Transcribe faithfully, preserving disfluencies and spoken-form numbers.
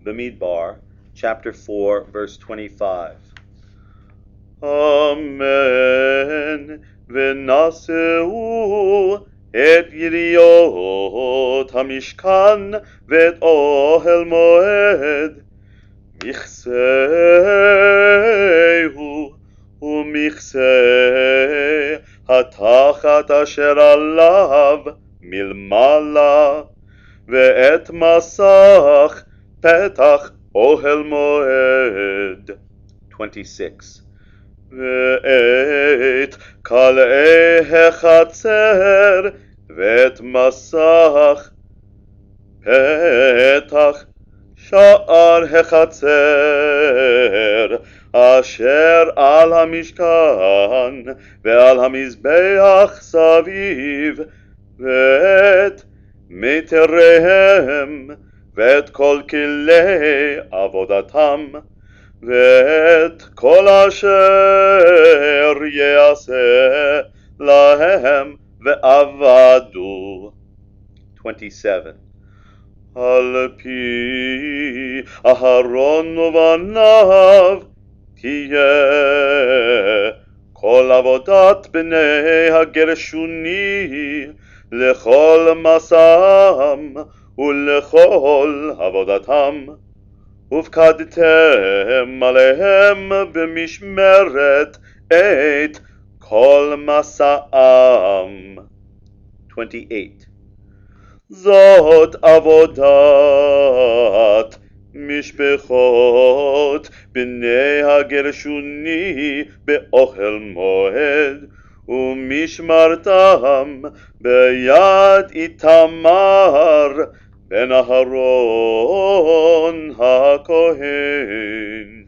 Bamidbar, chapter four, verse twenty-five. Amen. ונשאו את יריות המשכן ואת אוהל מועד, מכסהו ומכסה התחת אשר עליו מלמעלה, ואת מסך פתח אוהל מועד. twenty-six. ואת קלעי החצר ואת מסך פתח שער החצר אשר על המשכן ועל המזבח סביב, ואת מיתריהם ואת כל כלי עבודתם, ואת כל אשר יעשה להם ועבדו. twenty-seven. על פי אהרון ובניו תהיה כל עבודת בני הגרשוני לכל מסעם ולכל עבודתם, ופקדתם עליהם במשמרת את כל מסעם. twenty-eight. זאת עבודת משפחות בני הגרשוני באוהל מועד, ומשמרתם ביד איתמר בן אהרון הכהן.